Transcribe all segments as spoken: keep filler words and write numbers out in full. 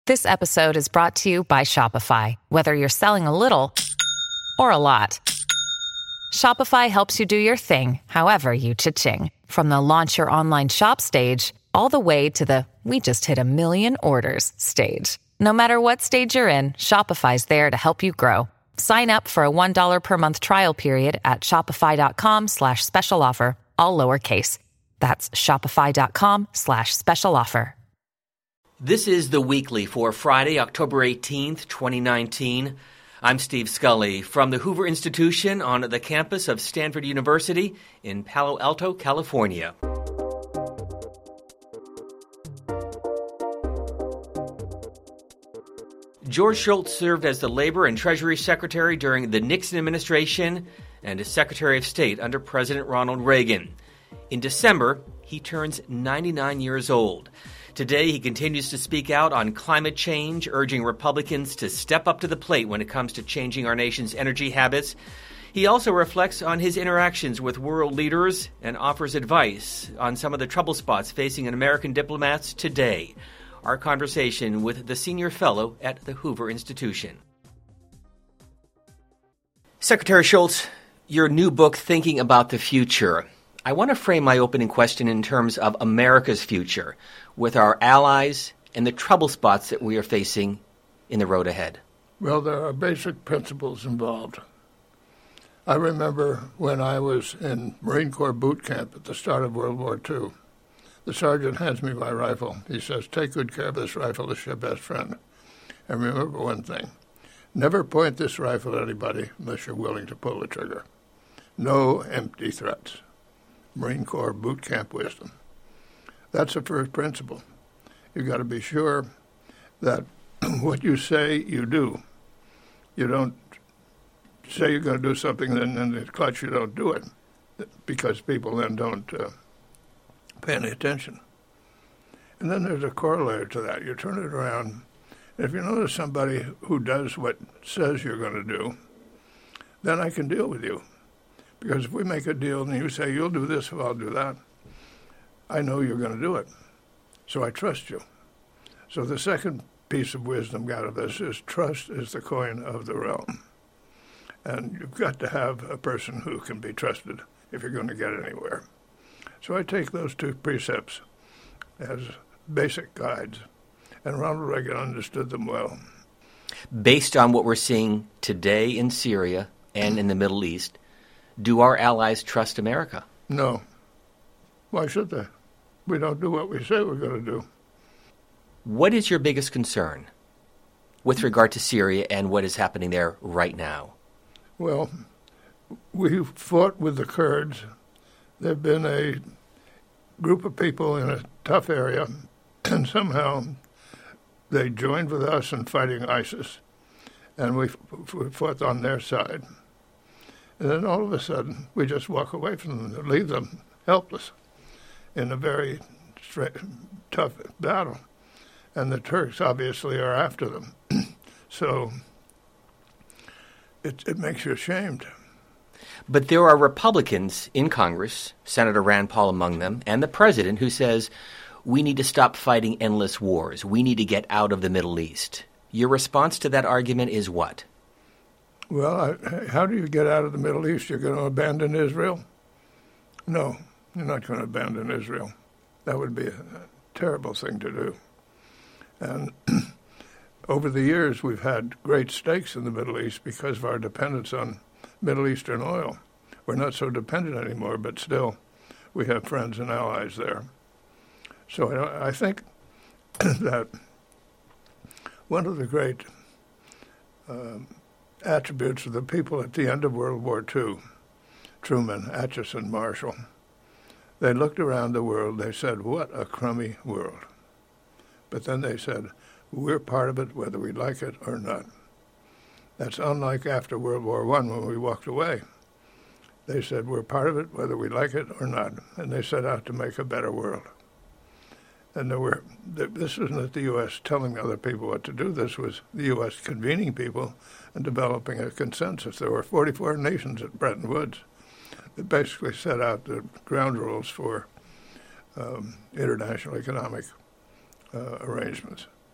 This episode is brought to you by Shopify. Whether you're selling a little or a lot, Shopify helps you do your thing, however you cha-ching. From the launch your online shop stage, all the way to the we just hit a million orders stage. No matter what stage you're in, Shopify's there to help you grow. Sign up for a one dollar per month trial period at shopify.com slash special offer, all lowercase. That's shopify.com slash special offer. This is The Weekly for Friday, October eighteenth, twenty nineteen. I'm Steve Scully from the Hoover Institution on the campus of Stanford University in Palo Alto, California. George Shultz served as the Labor and Treasury Secretary during the Nixon administration and as Secretary of State under President Ronald Reagan. In December, he turns ninety-nine years old. Today, he continues to speak out on climate change, urging Republicans to step up to the plate when it comes to changing our nation's energy habits. He also reflects on his interactions with world leaders and offers advice on some of the trouble spots facing American diplomats today. Our conversation with the senior fellow at the Hoover Institution. Secretary Shultz, your new book, Thinking About the Future. I want to frame my opening question in terms of America's future, with our allies and the trouble spots that we are facing in the road ahead. Well, there are basic principles involved. I remember when I was in Marine Corps boot camp at the start of World War Two. The sergeant hands me my rifle. He says, "Take good care of this rifle, it's your best friend. And remember one thing, never point this rifle at anybody unless you're willing to pull the trigger. No empty threats." Marine Corps boot camp wisdom. That's the first principle. You've got to be sure that what you say, you do. You don't say you're going to do something, then in the clutch you don't do it, because people then don't uh, pay any attention. And then there's a corollary to that. You turn it around. If you notice somebody who does what says you're going to do, then I can deal with you. Because if we make a deal and you say, you'll do this if I'll do that, I know you're going to do it. So I trust you. So the second piece of wisdom out of this is trust is the coin of the realm. And you've got to have a person who can be trusted if you're going to get anywhere. So I take those two precepts as basic guides, and Ronald Reagan understood them well. Based on what we're seeing today in Syria and in the Middle East, do our allies trust America? No. Why should they? We don't do what we say we're going to do. What is your biggest concern with regard to Syria and what is happening there right now? Well, we fought with the Kurds. They've been a group of people in a tough area, and somehow they joined with us in fighting ISIS, and we fought on their side. And then all of a sudden, we just walk away from them, leave them helpless in a very straight, tough battle. And the Turks obviously are after them. So it, it makes you ashamed. But there are Republicans in Congress, Senator Rand Paul among them, and the president who says, we need to stop fighting endless wars. We need to get out of the Middle East. Your response to that argument is what? Well, I, how do you get out of the Middle East? You're going to abandon Israel? No, you're not going to abandon Israel. That would be a, a terrible thing to do. And over the years, we've had great stakes in the Middle East because of our dependence on Middle Eastern oil. We're not so dependent anymore, but still, we have friends and allies there. So I, I think that one of the great um, attributes of the people at the end of World War Two, Truman, Acheson, Marshall, they looked around the world, they said, what a crummy world. But then they said, we're part of it whether we like it or not. That's unlike after World War One when we walked away. They said, we're part of it whether we like it or not, and they set out to make a better world. And there were, this wasn't the U S telling other people what to do. This was the U S convening people and developing a consensus. There were forty-four nations at Bretton Woods that basically set out the ground rules for um, international economic uh, arrangements.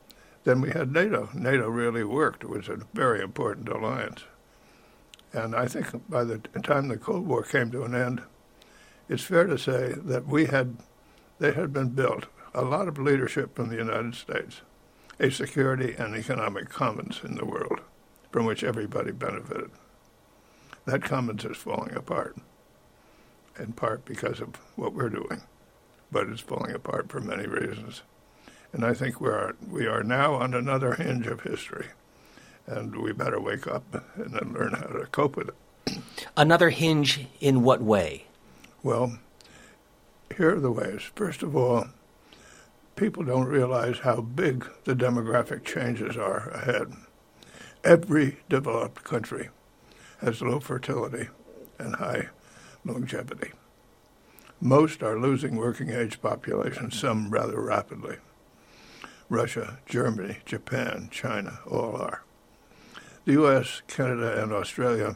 Then we had NATO. NATO really worked. It was a very important alliance. And I think by the time the Cold War came to an end, it's fair to say that we had, they had been built, a lot of leadership from the United States, a security and economic commons in the world from which everybody benefited. That commons is falling apart, in part because of what we're doing, but it's falling apart for many reasons. And I think we are, we are now on another hinge of history, and we better wake up and then learn how to cope with it. Another hinge in what way? Well, here are the ways. First of all, people don't realize how big the demographic changes are ahead. Every developed country has low fertility and high longevity. Most are losing working-age population, some rather rapidly. Russia, Germany, Japan, China, all are. The U S, Canada, and Australia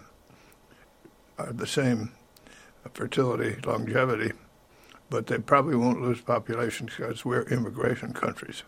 are the same fertility, longevity, but they probably won't lose population because we're immigration countries.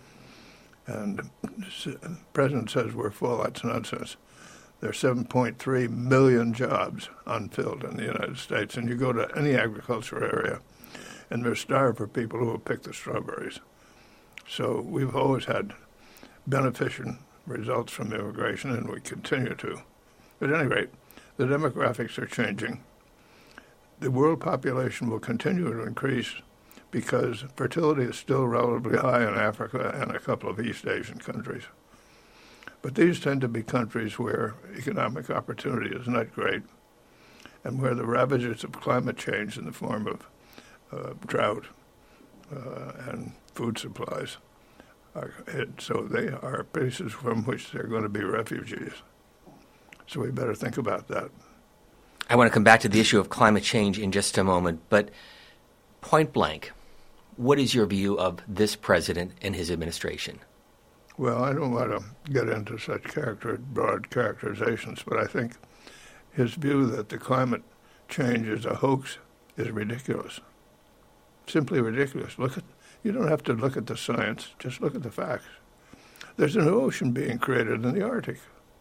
And the president says we're full. That's nonsense. There are seven point three million jobs unfilled in the United States, and you go to any agricultural area, and they're starved for people who will pick the strawberries. So we've always had beneficent results from immigration, and we continue to. At any rate, the demographics are changing. The world population will continue to increase because fertility is still relatively high in Africa and a couple of East Asian countries. But these tend to be countries where economic opportunity is not great and where the ravages of climate change in the form of uh, drought uh, and food supplies are hit. So they are places from which they're going to be refugees. So we better think about that. I want to come back to the issue of climate change in just a moment, but point blank, what is your view of this president and his administration? Well, I don't want to get into such character, broad characterizations, but I think his view that the climate change is a hoax is ridiculous. Simply ridiculous. Look at, you don't have to look at the science, just look at the facts. There's a new ocean being created in the Arctic.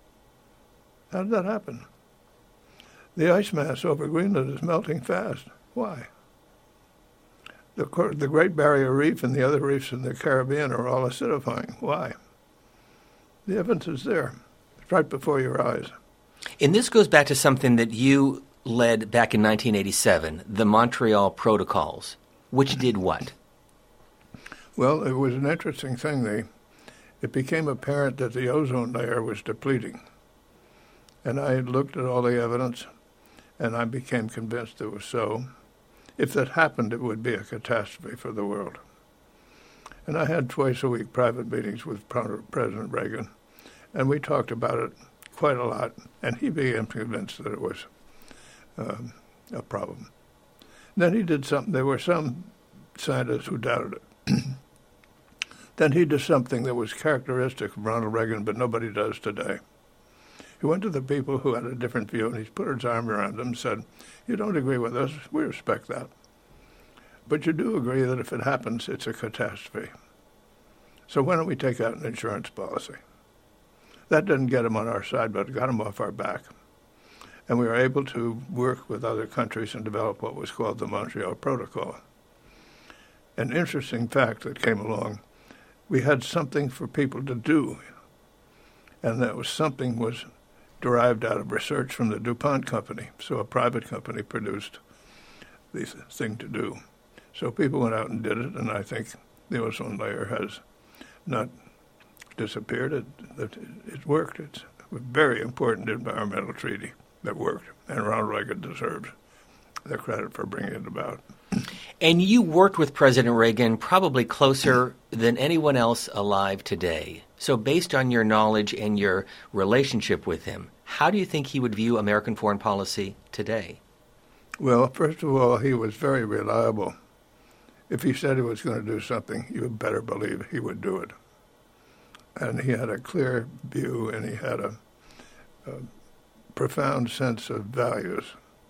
How did that happen? The ice mass over Greenland is melting fast. Why? The, the Great Barrier Reef and the other reefs in the Caribbean are all acidifying. Why? The evidence is there. It's right before your eyes. And this goes back to something that you led back in nineteen eighty-seven, the Montreal Protocols, which did what? Well, it was an interesting thing. They, it became apparent that the ozone layer was depleting. And I had looked at all the evidence, and I became convinced it was so. If that happened, it would be a catastrophe for the world. And I had twice a week private meetings with President Reagan, and we talked about it quite a lot, and he became convinced that it was um, a problem. Then he did something. There were some scientists who doubted it. Then he did something that was characteristic of Ronald Reagan, but nobody does today. He went to the people who had a different view, and he put his arm around them and said, you don't agree with us, we respect that. But you do agree that if it happens, it's a catastrophe. So why don't we take out an insurance policy? That didn't get him on our side, but it got him off our back. And we were able to work with other countries and develop what was called the Montreal Protocol. An interesting fact that came along, we had something for people to do, and that was something was derived out of research from the DuPont company. So a private company produced this thing to do. So people went out and did it, and I think the ozone layer has not disappeared. It, it, it worked. It's a very important environmental treaty that worked, and Ronald Reagan deserves the credit for bringing it about. And you worked with President Reagan probably closer than anyone else alive today. So based on your knowledge and your relationship with him, how do you think he would view American foreign policy today? Well, first of all, he was very reliable. If he said he was going to do something, you better believe he would do it. And he had a clear view, and he had a, a profound sense of values.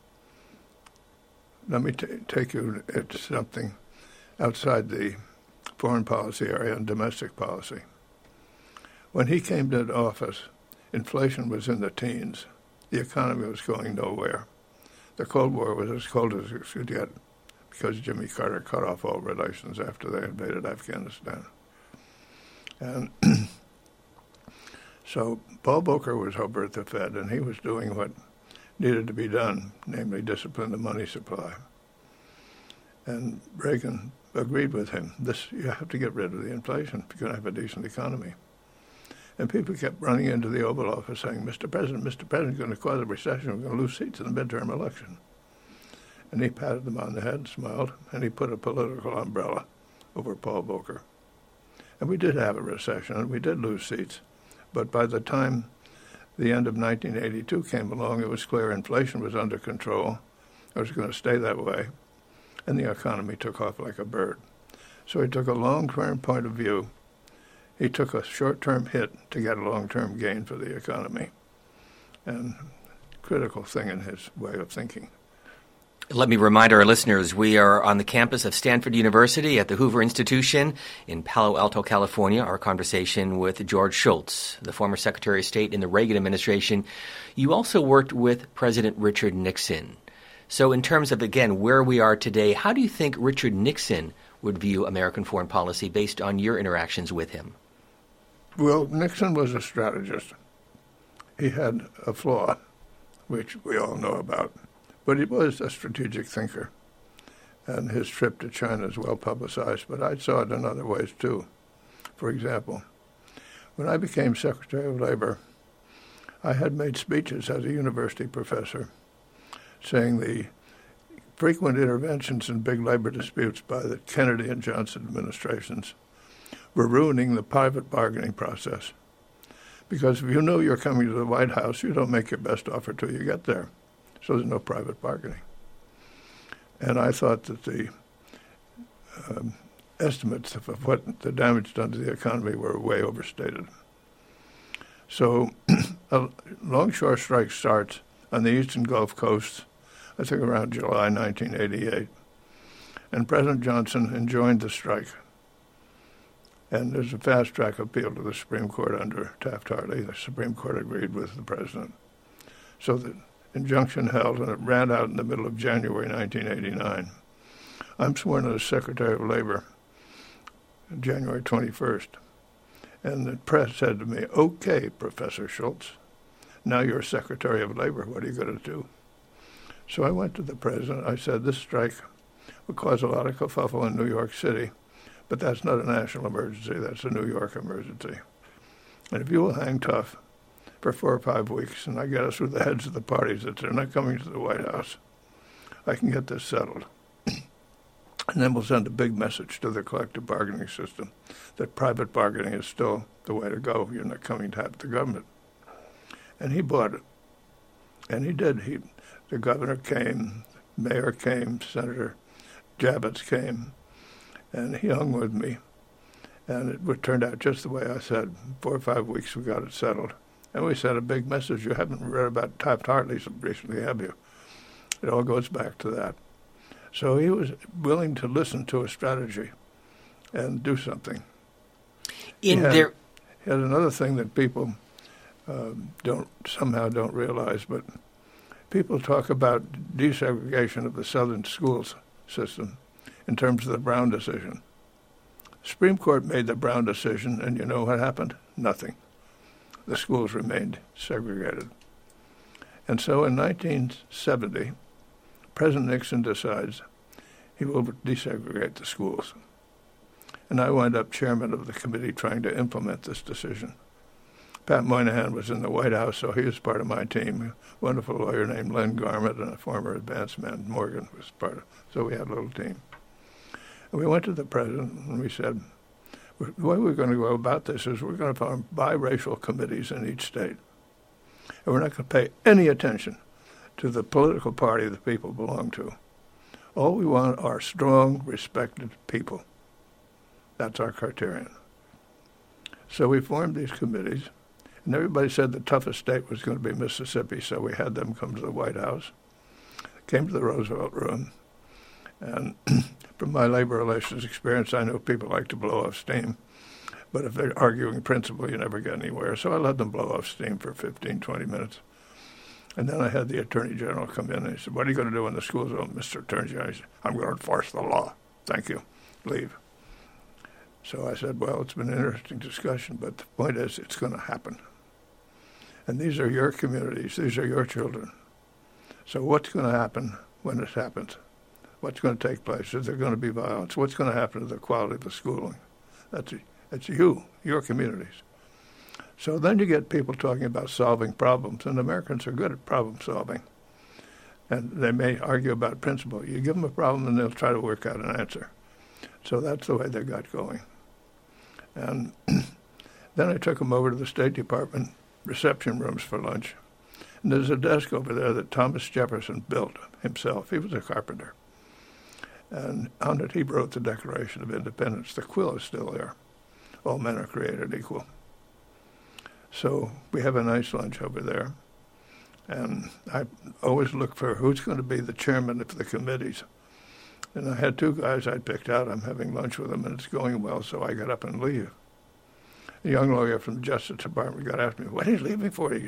Let me t- take you to something outside the foreign policy area and domestic policy. When he came to office, inflation was in the teens. The economy was going nowhere. The Cold War was as cold as it could get because Jimmy Carter cut off all relations after they invaded Afghanistan. And so Paul Volcker was over at the Fed, and he was doing what needed to be done, namely discipline the money supply. And Reagan agreed with him. This, you have to get rid of the inflation if you're going to have a decent economy. And people kept running into the Oval Office saying, Mister President, Mister President, going to cause a recession. We're going to lose seats in the midterm election. And he patted them on the head, smiled, and he put a political umbrella over Paul Volcker. And we did have a recession, and we did lose seats. But by the time the end of nineteen eighty-two came along, it was clear inflation was under control. It was going to stay that way. And the economy took off like a bird. So he took a long-term point of view. He took a short-term hit to get a long-term gain for the economy. And critical thing in his way of thinking. Let me remind our listeners, we are on the campus of Stanford University at the Hoover Institution in Palo Alto, California. Our conversation with George Shultz, the former Secretary of State in the Reagan administration. You also worked with President Richard Nixon. So in terms of, again, where we are today, how do you think Richard Nixon would view American foreign policy based on your interactions with him? Well, Nixon was a strategist. He had a flaw, which we all know about, but he was a strategic thinker. And his trip to China is well publicized, but I saw it in other ways too. For example, when I became Secretary of Labor, I had made speeches as a university professor saying the frequent interventions in big labor disputes by the Kennedy and Johnson administrations were ruining the private bargaining process. Because if you know you're coming to the White House, you don't make your best offer till you get there. So there's no private bargaining. And I thought that the um, estimates of what the damage done to the economy were way overstated. So a longshore strike starts on the eastern Gulf Coast, I think around July nineteen eighty-eight. And President Johnson enjoined the strike. And there's a fast-track appeal to the Supreme Court under Taft-Hartley. The Supreme Court agreed with the president. So the injunction held, and it ran out in the middle of January nineteen eighty-nine. I'm sworn as Secretary of Labor January twenty-first. And the press said to me, okay, Professor Shultz, now you're Secretary of Labor. What are you going to do? So I went to the president. I said, this strike will cause a lot of kerfuffle in New York City, but that's not a national emergency. That's a New York emergency. And if you will hang tough for four or five weeks, and I get us with the heads of the parties that they're not coming to the White House, I can get this settled. And then we'll send a big message to the collective bargaining system that private bargaining is still the way to go. You're not coming to have the government. And he bought it. And he did. He, the governor came, mayor came, Senator Javits came, and he hung with me. And it would turned out just the way I said. Four or five weeks, we got it settled. And we sent a big message. You haven't read about Taft-Hartley recently, have you? It all goes back to that. So he was willing to listen to a strategy and do something. In he had, there, he had another thing that people uh, don't somehow don't realize, but people talk about desegregation of the Southern schools system in terms of the Brown decision. The Supreme Court made the Brown decision, and you know what happened? Nothing. The schools remained segregated. And so in nineteen seventy, President Nixon decides he will desegregate the schools. And I wound up chairman of the committee trying to implement this decision. Pat Moynihan was in the White House, so he was part of my team. A wonderful lawyer named Len Garment and a former advance man, Morgan, was part of it. So we had a little team. And we went to the president and we said, the way we're going to go about this is we're going to form biracial committees in each state. And we're not going to pay any attention to the political party the people belong to. All we want are strong, respected people. That's our criterion. So we formed these committees, and everybody said the toughest state was going to be Mississippi, so we had them come to the White House, came to the Roosevelt Room, and from my labor relations experience, I know people like to blow off steam, But if they're arguing principle, you never get anywhere. So I let them blow off steam for fifteen, twenty minutes. And then I had the Attorney General come in, and he said, what are you going to do when the school's open, Mister Attorney General? He said, I'm going to enforce the law. Thank you. Leave. So I said, well, it's been an interesting discussion, but the point is it's going to happen. And these are your communities. These are your children. So what's going to happen when it happens? What's going to take place? Is there going to be violence? What's going to happen to the quality of the schooling? That's, that's you, your communities. So then you get people talking about solving problems, and Americans are good at problem solving. And they may argue about principle. You give them a problem, and they'll try to work out an answer. So that's the way they got going. And then I took them over to the State Department reception rooms for lunch. And there's a desk over there that Thomas Jefferson built himself. He was a carpenter. And on it he wrote the Declaration of Independence. The quill is still there. All men are created equal. So we have a nice lunch over there. And I always look for who's going to be the chairman of the committees. And I had two guys I'd picked out. I'm having lunch with them, and it's going well, so I got up and leave. A young lawyer from the Justice Department got after me, what are you leaving for? You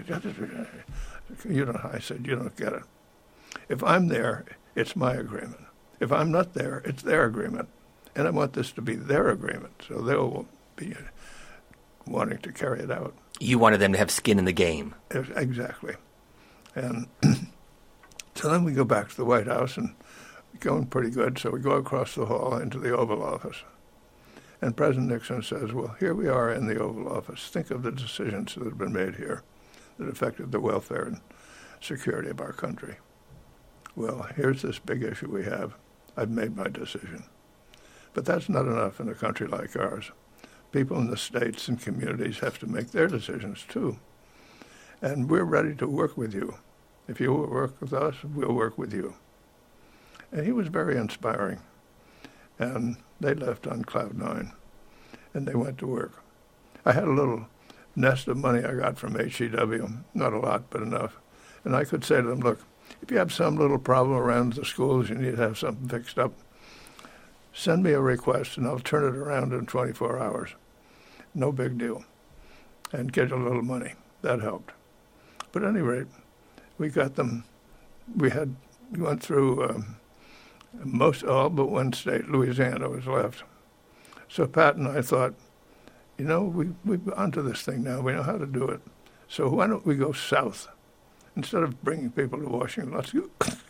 don't, I said, you don't get it. If I'm there, it's my agreement. If I'm not there, it's their agreement. And I want this to be their agreement, so they'll be wanting to carry it out. You wanted them to have skin in the game. Exactly. And so then we go back to the White House, and we're going pretty good, so we go across the hall into the Oval Office. And President Nixon says, well, here we are in the Oval Office. Think of the decisions that have been made here that affected the welfare and security of our country. Well, here's this big issue we have. I've made my decision. But that's not enough in a country like ours. People in the states and communities have to make their decisions, too. And we're ready to work with you. If you will work with us, we'll work with you. And he was very inspiring. And they left on cloud nine, and they went to work. I had a little nest of money I got from H E W, not a lot, but enough. And I could say to them, look, if you have some little problem around the schools, you need to have something fixed up, send me a request, and I'll turn it around in twenty-four hours. No big deal. And get a little money. That helped. But at any rate, we got them, we had, we went through um, most, all but one state, Louisiana was left. So Pat and I thought, you know, we, we've onto this thing now. We know how to do it. So why don't we go south? Instead of bringing people to Washington, let's go,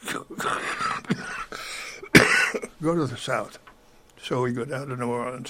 go to the south. So we go down to New Orleans.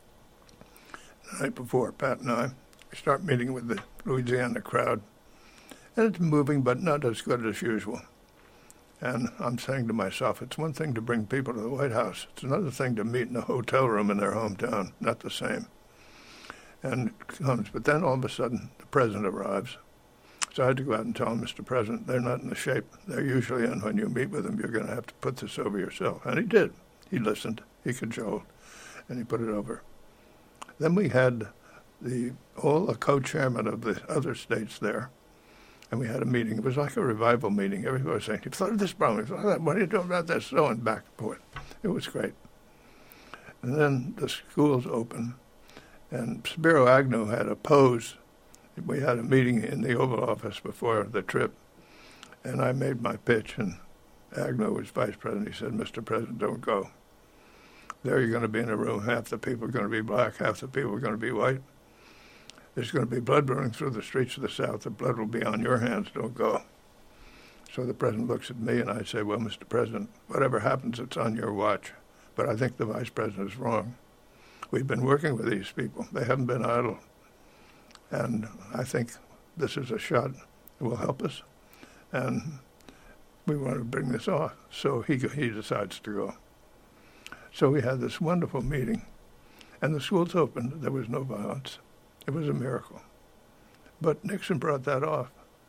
The night before, Pat and I, we start meeting with the Louisiana crowd. And it's moving, but not as good as usual. And I'm saying to myself, it's one thing to bring people to the White House. It's another thing to meet in a hotel room in their hometown. Not the same. And it comes. But then all of a sudden, the president arrives. So I had to go out and tell him, Mister President, they're not in the shape they're usually in. When you meet with them, you're going to have to put this over yourself. And he did. He listened. He cajoled. And he put it over. Then we had the all the co-chairmen of the other states there. And we had a meeting. It was like a revival meeting. Everybody was saying, you've thought of this problem. You've thought of that. What are you doing about this? So and back and forth. It was great. And then the schools opened. And Spiro Agnew had opposed. We had a meeting in the Oval Office before the trip. And I made my pitch. And Agnew was vice president. He said, Mister President, don't go. There you're going to be in a room. Half the people are going to be black. Half the people are going to be white. There's going to be blood running through the streets of the South. The blood will be on your hands. Don't go. So the president looks at me, and I say, well, Mister President, whatever happens, it's on your watch. But I think the vice president is wrong. We've been working with these people. They haven't been idle. And I think this is a shot that will help us. And we want to bring this off. So he he decides to go. So we had this wonderful meeting. And the schools opened. There was no violence. It was a miracle. But Nixon brought that off.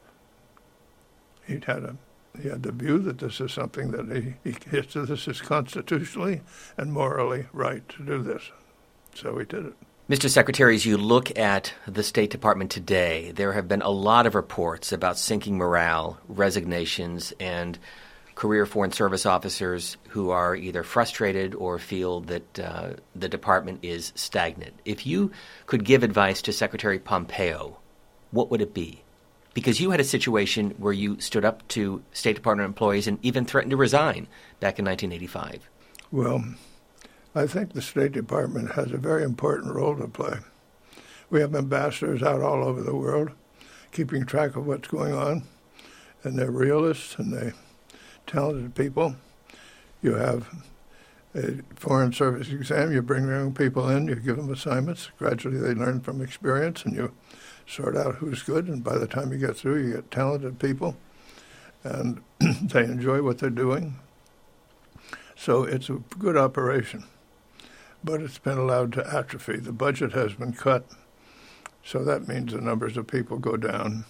He'd had a, he had the view that this is something that he, he this is constitutionally and morally right to do this. So he did it. Mister Secretary, as you look at the State Department today, there have been a lot of reports about sinking morale, resignations, and career Foreign Service officers who are either frustrated or feel that uh, the department is stagnant. If you could give advice to Secretary Pompeo, what would it be? Because you had a situation where you stood up to State Department employees and even threatened to resign back in nineteen eighty-five. Well, I think the State Department has a very important role to play. We have ambassadors out all over the world keeping track of what's going on, and they're realists and they're talented people. You have a Foreign Service exam, you bring young people in, you give them assignments, gradually they learn from experience, and you sort out who's good, and by the time you get through, you get talented people, and they enjoy what they're doing. So it's a good operation, but it's been allowed to atrophy. The budget has been cut, so that means the numbers of people go down.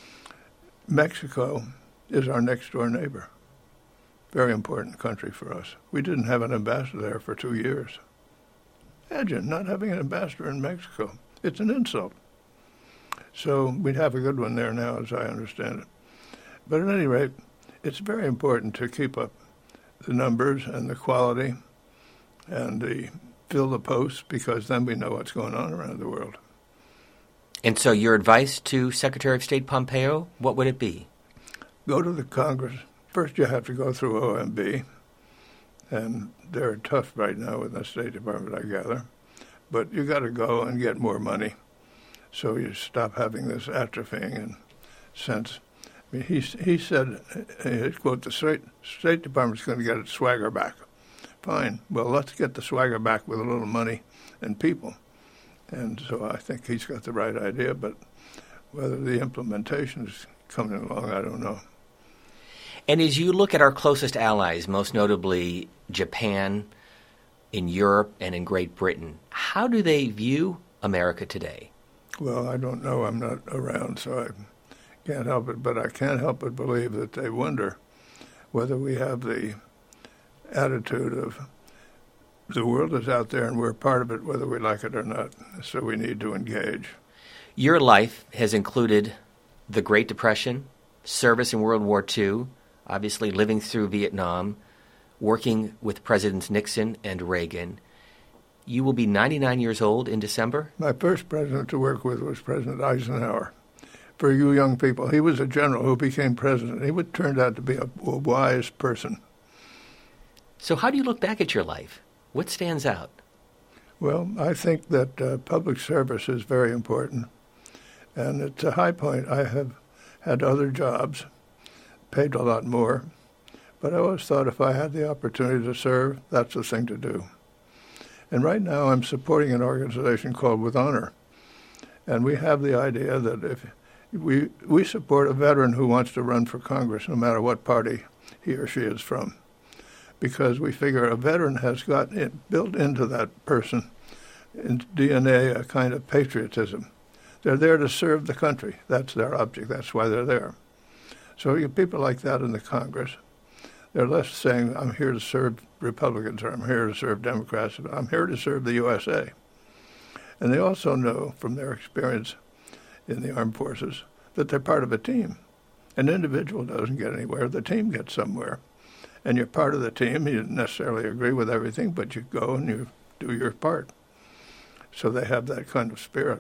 Mexico is our next-door neighbor. Very important country for us. We didn't have an ambassador there for two years. Imagine not having an ambassador in Mexico. It's an insult. So we'd have a good one there now, as I understand it. But at any rate, it's very important to keep up the numbers and the quality and the fill the posts, because then we know what's going on around the world. And so your advice to Secretary of State Pompeo, what would it be? Go to the Congress. First you have to go through O M B, and they're tough right now with the State Department, I gather. But you got to go and get more money, so you stop having this atrophying in sense. I mean, he, he said, uh, quote, the State, State Department's going to get its swagger back. Fine. Well, let's get the swagger back with a little money and people. And so I think he's got the right idea, but whether the implementation is coming along, I don't know. And as you look at our closest allies, most notably Japan, in Europe, and in Great Britain, how do they view America today? Well, I don't know. I'm not around, so I can't help it. But I can't help but believe that they wonder whether we have the attitude of the world is out there and we're part of it, whether we like it or not. So we need to engage. Your life has included the Great Depression, service in World War Two, obviously living through Vietnam, working with Presidents Nixon and Reagan. You will be ninety-nine years old in December? My first president to work with was President Eisenhower. For you young people, he was a general who became president. He would turned out to be a, a wise person. So how do you look back at your life? What stands out? Well, I think that uh, public service is very important. And it's a high point. I have had other jobs, paid a lot more, but I always thought if I had the opportunity to serve, that's the thing to do. And right now I'm supporting an organization called With Honor. And we have the idea that if we we support a veteran who wants to run for Congress, no matter what party he or she is from, because we figure a veteran has got it built into that person, in D N A, a kind of patriotism. They're there to serve the country. That's their object. That's why they're there. So you have people like that in the Congress. They're less saying, I'm here to serve Republicans or I'm here to serve Democrats. I'm here to serve the U S A. And they also know from their experience in the armed forces that they're part of a team. An individual doesn't get anywhere. The team gets somewhere. And you're part of the team. You don't necessarily agree with everything, but you go and you do your part. So they have that kind of spirit.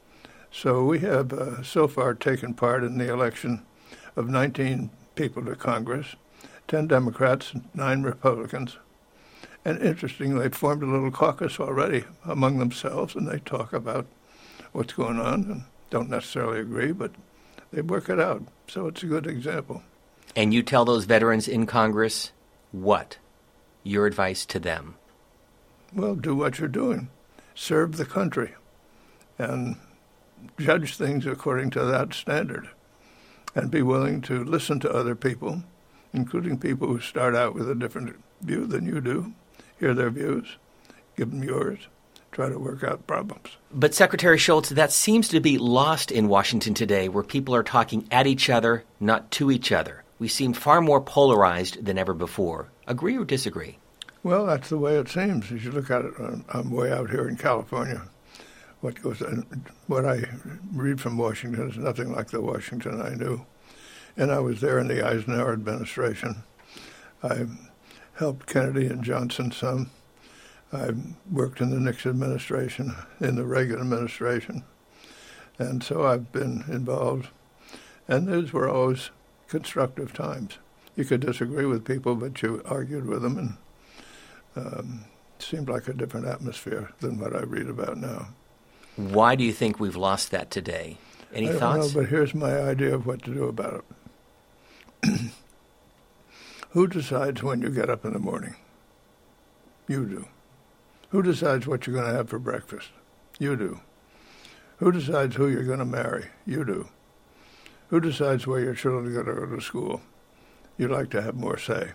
So we have uh, so far taken part in the election of nineteen people to Congress, ten Democrats, nine Republicans. And interestingly, they've formed a little caucus already among themselves, and they talk about what's going on and don't necessarily agree, but they work it out. So it's a good example. And you tell those veterans in Congress what? Your advice to them? Well, do what you're doing. Serve the country. And judge things according to that standard. And be willing to listen to other people, including people who start out with a different view than you do. Hear their views. Give them yours. Try to work out problems. But Secretary Shultz, that seems to be lost in Washington today, where people are talking at each other, not to each other. We seem far more polarized than ever before. Agree or disagree? Well, that's the way it seems. As you look at it, I'm, I'm way out here in California. What goes, what I read from Washington is nothing like the Washington I knew. And I was there in the Eisenhower administration. I helped Kennedy and Johnson some. I worked in the Nixon administration, in the Reagan administration, and so I've been involved. And those were always constructive times. You could disagree with people, but you argued with them, and um, it seemed like a different atmosphere than what I read about now. Why do you think we've lost that today? Any I don't thoughts? know, but here's my idea of what to do about it. Who decides when you get up in the morning? You do. Who decides what you're going to have for breakfast? You do. Who decides who you're going to marry? You do. Who decides where your children are going to go to school? You'd like to have more say.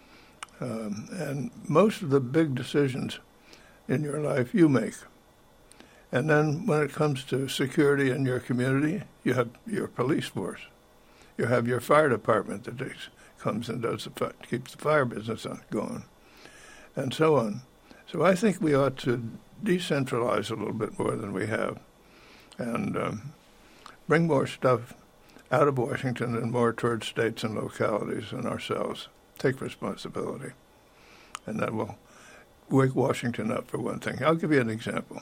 Um, and most of the big decisions in your life you make. And then when it comes to security in your community, you have your police force. You have your fire department that takes, comes and does the fi- keeps the fire business on, going, and so on. So I think we ought to decentralize a little bit more than we have, and um, bring more stuff out of Washington and more towards states and localities and ourselves. Take responsibility. And that will wake Washington up, for one thing. I'll give you an example.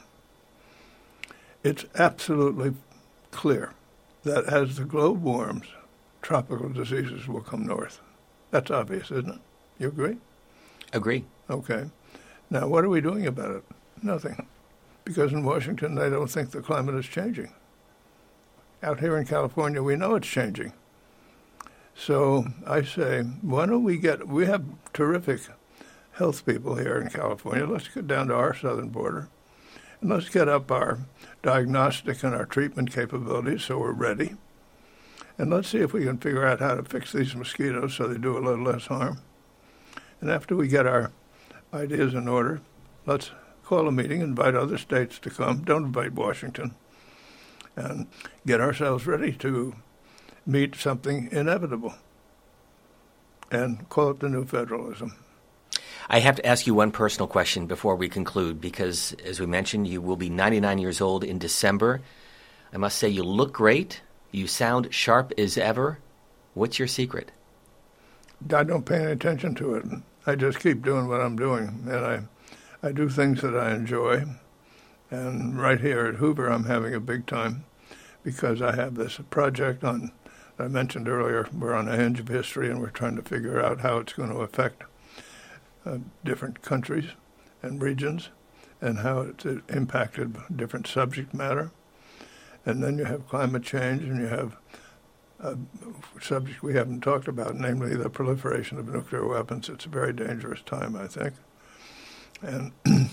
It's absolutely clear that as the globe warms, tropical diseases will come north. That's obvious, isn't it? You agree? Agree. Okay. Now, what are we doing about it? Nothing. Because in Washington, they don't think the climate is changing. Out here in California, we know it's changing. So I say, why don't we get, we have terrific health people here in California. Let's get down to our southern border, and let's get up our diagnostic and our treatment capabilities so we're ready. And let's see if we can figure out how to fix these mosquitoes so they do a little less harm. And after we get our ideas in order, let's call a meeting, invite other states to come. Don't invite Washington. And get ourselves ready to meet something inevitable and call it the new federalism. I have to ask you one personal question before we conclude, because, as we mentioned, you will be ninety-nine years old in December. I must say you look great. You sound sharp as ever. What's your secret? I don't pay any attention to it. I just keep doing what I'm doing, and I, I do things that I enjoy. And right here at Hoover, I'm having a big time because I have this project on, I mentioned earlier, we're on a hinge of history, and we're trying to figure out how it's going to affect uh, different countries and regions and how it's impacted different subject matter. And then you have climate change, and you have a subject we haven't talked about, namely the proliferation of nuclear weapons. It's a very dangerous time, I think. And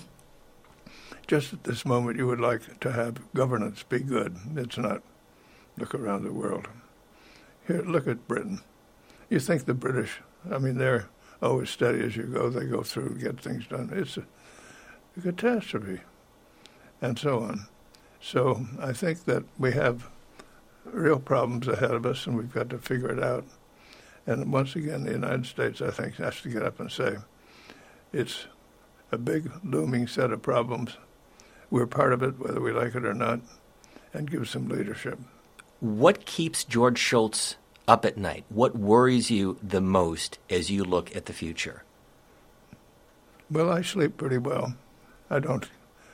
just at this moment, you would like to have governance be good. It's not. Look around the world. Here, look at Britain. You think the British, I mean, they're always steady as you go. They go through, get things done. It's a, a catastrophe, and so on. So I think that we have real problems ahead of us, and we've got to figure it out. And once again, the United States, I think, has to get up and say, it's a big, looming set of problems. We're part of it, whether we like it or not, and give some leadership. What keeps George Shultz up at night? What worries you the most as you look at the future? Well, I sleep pretty well. I don't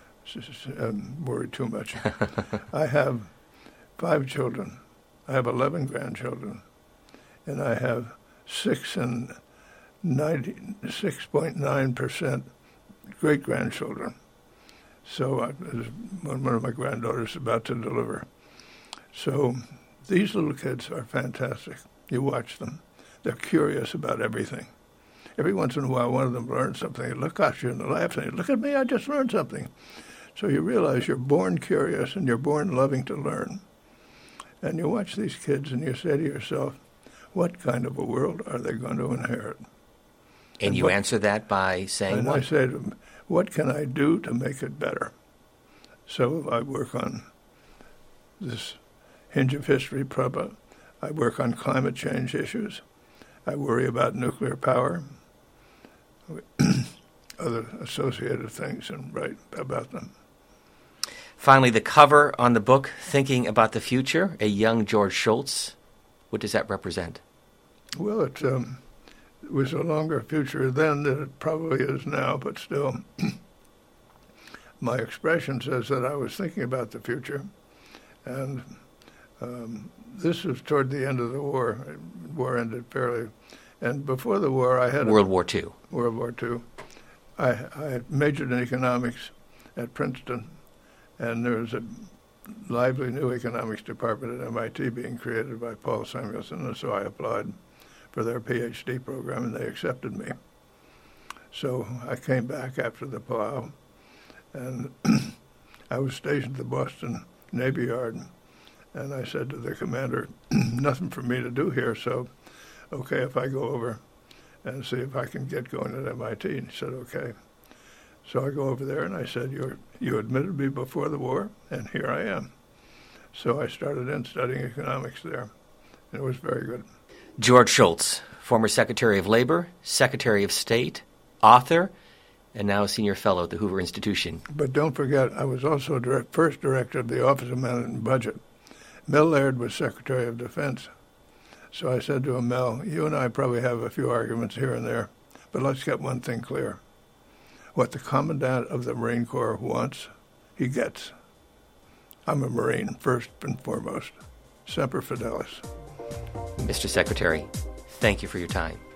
um, worry too much. I have five children. I have eleven grandchildren, and I have six and ninety-six point nine percent great-grandchildren. So I, one of my granddaughters is about to deliver. So these little kids are fantastic. You watch them. They're curious about everything. Every once in a while, one of them learns something. They look at you and they laugh and they look at me, I just learned something. So you realize you're born curious and you're born loving to learn. And you watch these kids and you say to yourself, what kind of a world are they going to inherit? And, and you what, answer that by saying and what? I say to them, what can I do to make it better? So I work on this hinge of history problem. I work on climate change issues. I worry about nuclear power, other associated things, and write about them. Finally, the cover on the book, Thinking About the Future, a young George Shultz. What does that represent? Well, it's um, it was a longer future then than it probably is now, but still, my expression says that I was thinking about the future. And um, this was toward the end of the war. The war ended fairly. And before the war, I had... World a, War Two. World War Two. I, I majored in economics at Princeton, and there was a lively new economics department at M I T being created by Paul Samuelson, and so I applied for their PhD program, and they accepted me. So I came back after the plow, and I was stationed at the Boston Navy Yard, and I said to the commander, nothing for me to do here, so okay if I go over and see if I can get going at M I T. And he said, okay. So I go over there, and I said, You're, you admitted me before the war, and here I am. So I started in studying economics there, and it was very good. George Shultz, former Secretary of Labor, Secretary of State, author, and now a senior fellow at the Hoover Institution. But don't forget, I was also direct, first director of the Office of Management and Budget. Mel Laird was Secretary of Defense. So I said to him, Mel, you and I probably have a few arguments here and there, but let's get one thing clear. What the Commandant of the Marine Corps wants, he gets. I'm a Marine, first and foremost. Semper Fidelis. Mister Secretary, thank you for your time.